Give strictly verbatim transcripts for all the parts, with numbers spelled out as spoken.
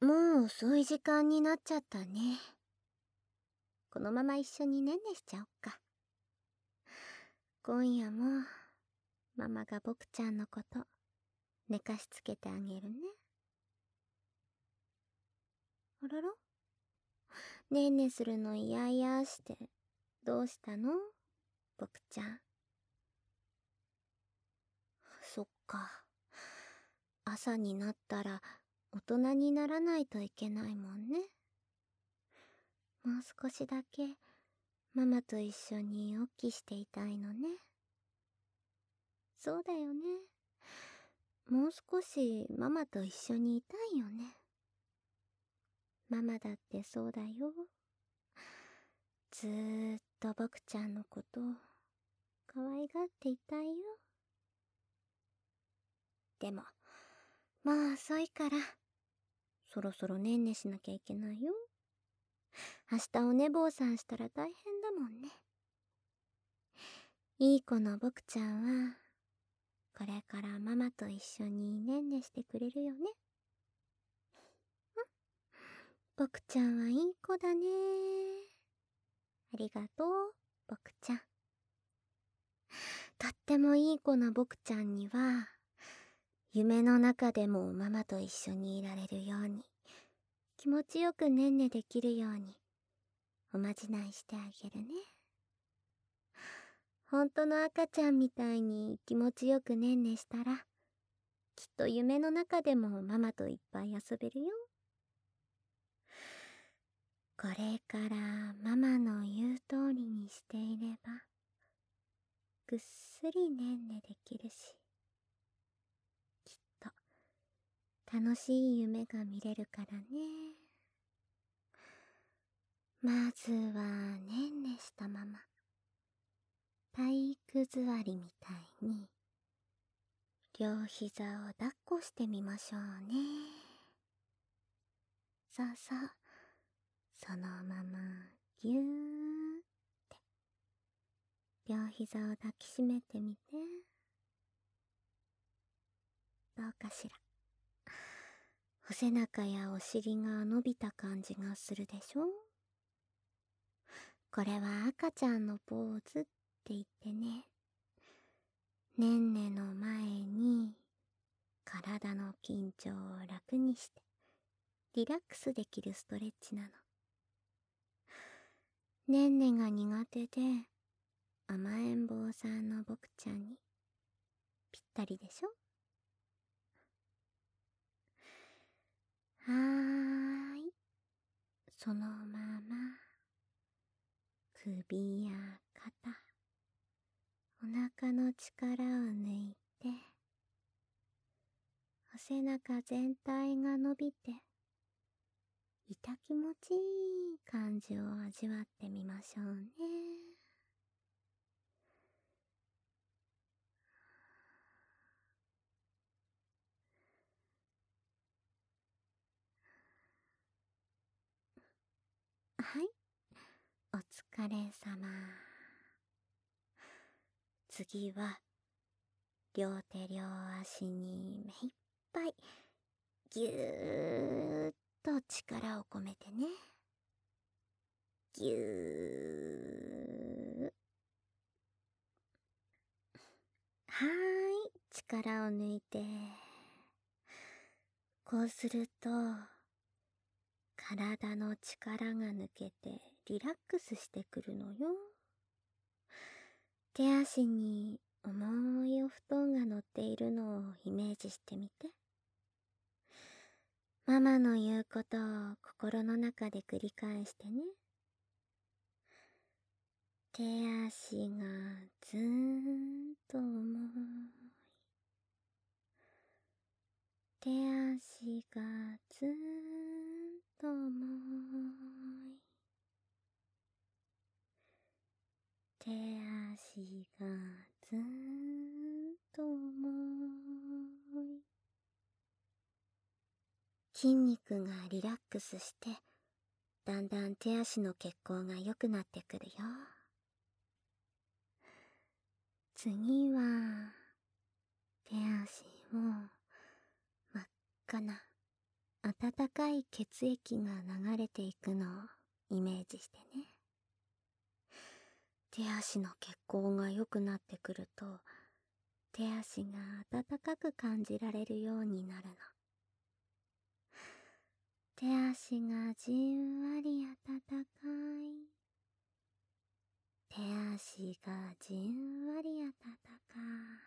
もう遅い時間になっちゃったね。このまま一緒にねんねしちゃおっか。今夜もママが僕ちゃんのこと寝かしつけてあげるね。あらら、ねんねするの嫌々してどうしたの僕ちゃん。そっか、朝になったら大人にならないといけないもんね。もう少しだけママと一緒におっきしていたいのね。そうだよね。もう少しママと一緒にいたいよね。ママだってそうだよ。ずーっと僕ちゃんのこと可愛がっていたいよ。でももう遅いからそろそろねんねしなきゃいけないよ。明日お寝坊さんしたら大変だもんね。いい子の僕ちゃんはこれからママと一緒にねんねしてくれるよね。僕ちゃんはいい子だね。ありがとう、僕ちゃん。とってもいい子な僕ちゃんには、夢の中でもママと一緒にいられるように、気持ちよくねんねできるように、おまじないしてあげるね。本当の赤ちゃんみたいに気持ちよくねんねしたら、きっと夢の中でもママといっぱい遊べるよ。これからママの言う通りにしていれば、ぐっすりねんねできるし、きっと楽しい夢が見れるからね。まずはねんねしたまま、体育座りみたいに、両膝を抱っこしてみましょうね。そうそう、そのままぎゅーって、両膝を抱きしめてみて。どうかしら。お背中やお尻が伸びた感じがするでしょ。これは赤ちゃんのポーズって言ってね、ねんねの前に体の緊張を楽にしてリラックスできるストレッチなの。ねんねが苦手で甘えん坊さんの僕ちゃんにぴったりでしょ。はーい、そのまま首や肩、お腹の力を抜いて、お背中全体が伸びて、痛気持ちいい感じを味わってみましょうね。はい、お疲れ様。次は両手両足に目いっぱいぎゅーっと力を込めてね。ぎゅー。はーい、力を抜いて。こうすると体の力が抜けてリラックスしてくるのよ。手足に重いお布団が乗っているのをイメージしてみて。ママの言うことを心の中で繰り返してね。手足がずーんと重い。手足がずーんと重い。手足がずーんと重い。筋肉がリラックスして、だんだん手足の血行が良くなってくるよ。次は手足を真っ赤な温かい血液が流れていくのをイメージしてね。手足の血行が良くなってくると、手足が温かく感じられるようになるの。手足がじんわり温かい。手足がじんわり温かい。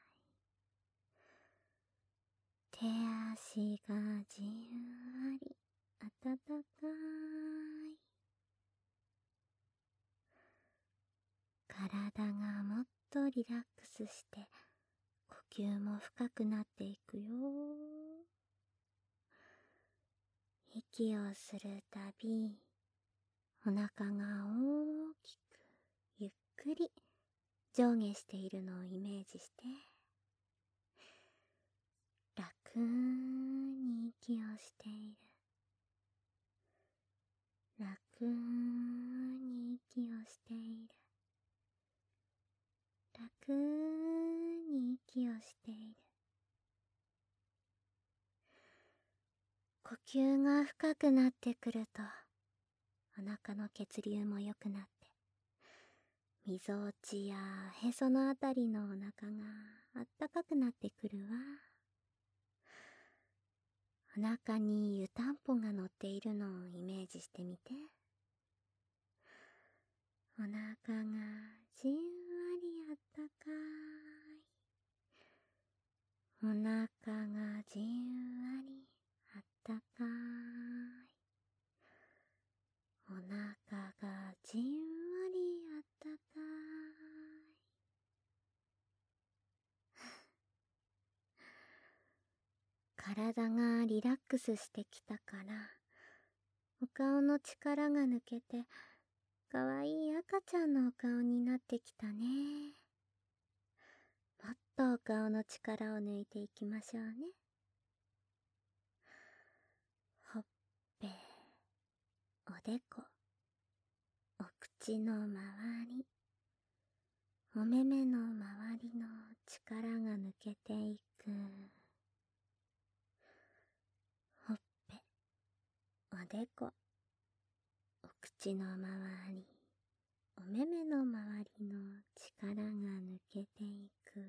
手足がじんわり温かい。体がもっとリラックスして呼吸も深くなっていくよ。息をするたび、お腹が大きくゆっくり上下しているのをイメージして、楽に息をしている。楽に息をしている。楽に息をしている。呼吸が深くなってくると、お腹の血流も良くなって、みぞおちやへそのあたりのお腹があったかくなってくるわ。お腹に湯たんぽが乗っているのをイメージしてみて。お腹がじんわりあったかい。お腹がじんわりあったかい。お腹がじんわりあったかい。体がリラックスしてきたから、お顔の力が抜けて、かわいい赤ちゃんのお顔になってきたね。もっとお顔の力を抜いていきましょうね。ほっぺ、おでこ、お口の周り、お目目の周りの力が抜けていく。ほっぺ、おでこ、お口の周り、お目目の周りの力が抜けていく。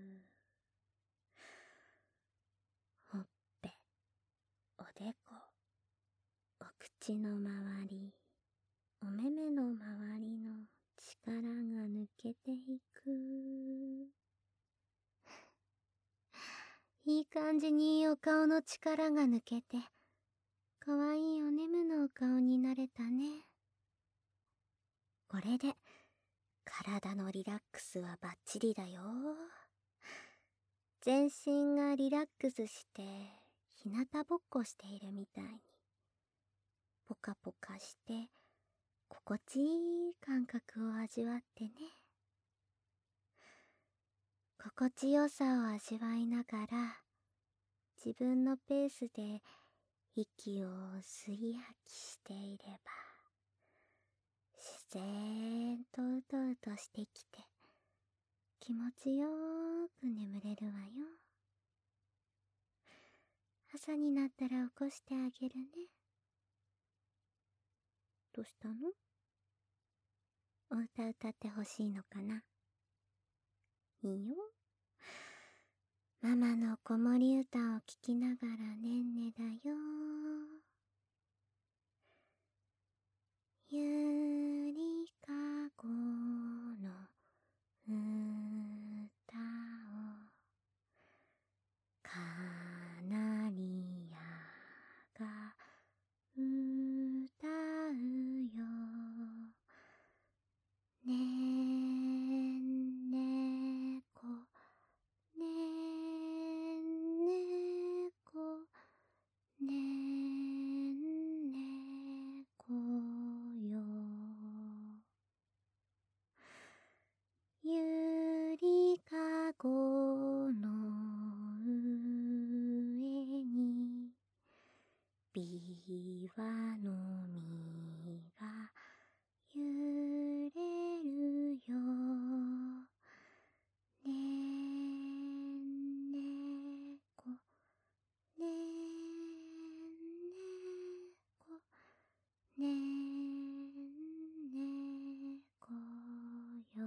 ほっぺ、おでこ、お口の周り、お目目の周りの力が抜けていく。いい感じにお顔の力が抜けて、かわいいお眠のお顔になれたね。これで、体のリラックスはバッチリだよ。全身がリラックスして、日向ぼっこしているみたいに、ポカポカして、心地いい感覚を味わってね。心地よさを味わいながら、自分のペースで息を吸い吐きしていれば、自然とうとうとしてきて、気持ちよーく眠れるわよ。朝になったら起こしてあげるね。どうしたの？お歌歌ってほしいのかな？いいよ。ママの子守歌を聴きながらねんねだよ。ゆりかごの歌をカナリアが歌うよ。ねんねこねんねこねんねこよ。ゆりかごの上にびわの実が揺れるよ。ねんねこねんねねんねこよ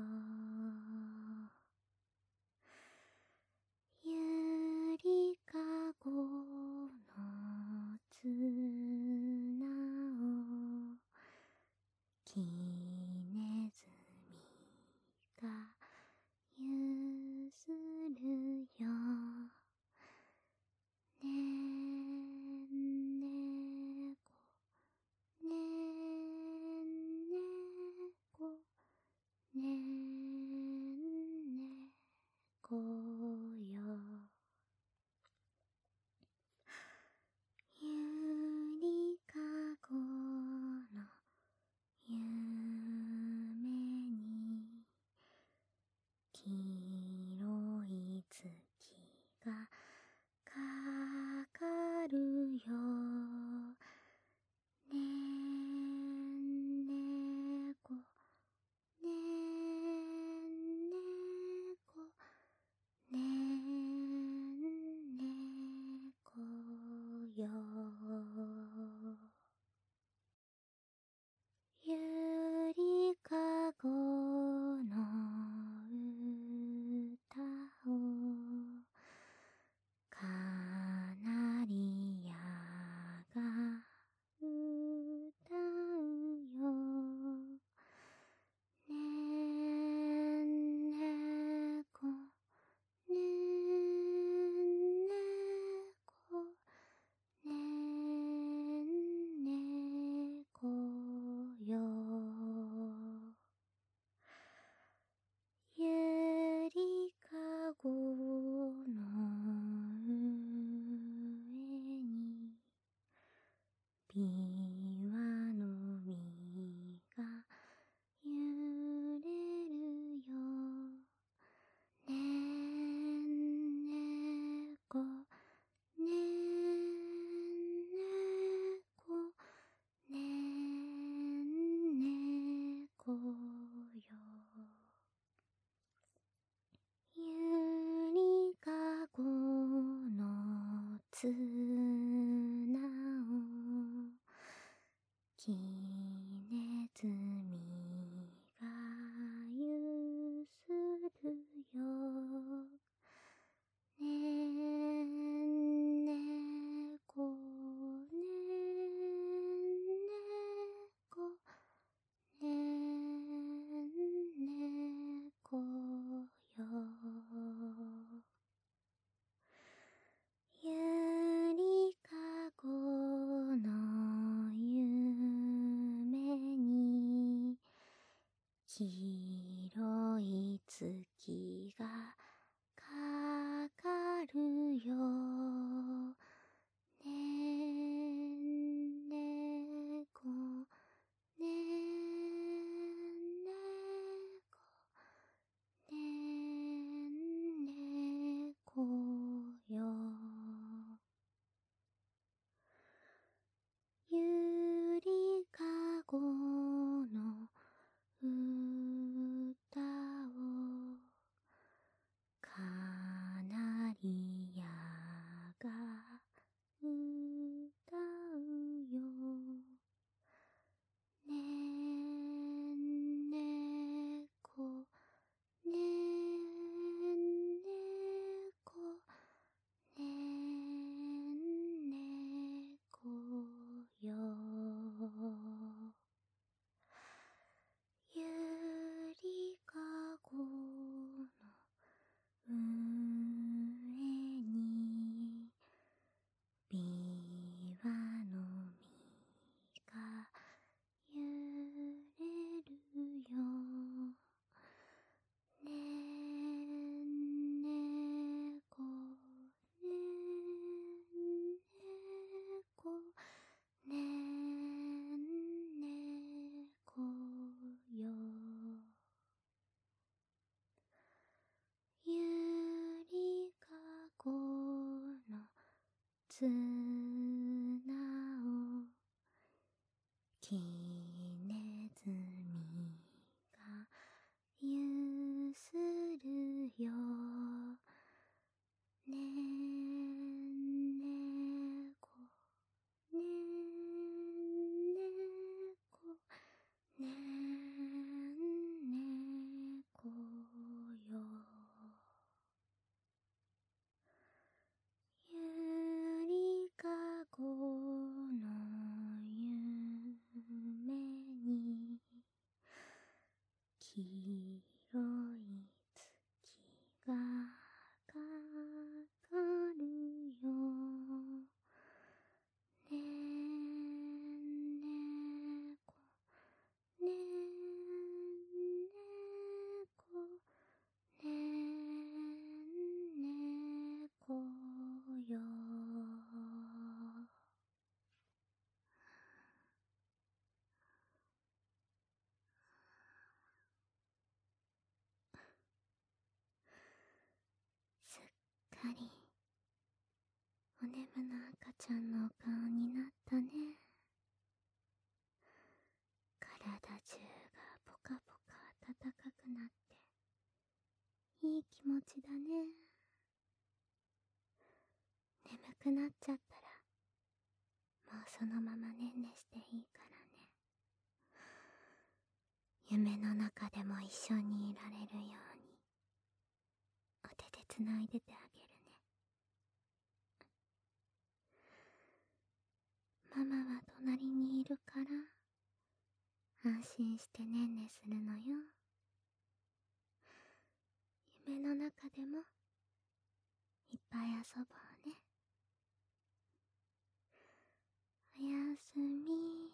ゆりかごのつなをきねずみがゆずるよねんねこねんねこねんねこよゆりかごのゆめにきいろいつきがかかるよねんねこねんねこねんねこよゆりかごのうたをかなりやがうたうよねんねこねんねこねんねこよゆりかごのうえにびわのみがゆれるよねんねこねんねこねんねこよゆりかごのつなをきねずみがゆするよねんねこねんねこねんねこよゆりかごのゆめにきいろいつきがかかるよねんねこねんねこねんねこよゆりかごのうたを広い月がかかるよ。ねんねこねんねこねんねこよ。すっかりおねむの赤ちゃんのお顔になったね。体中がポカポカ暖かくなっていい気持ちだね。眠くなっちゃったらもうそのままねんねしていいからね。夢の中でも一緒にいられるようにお手でつないでてあげるね。ママは隣にいるから安心してねんねするのよ。夢の中でもいっぱい遊ぼうね。おやすみ。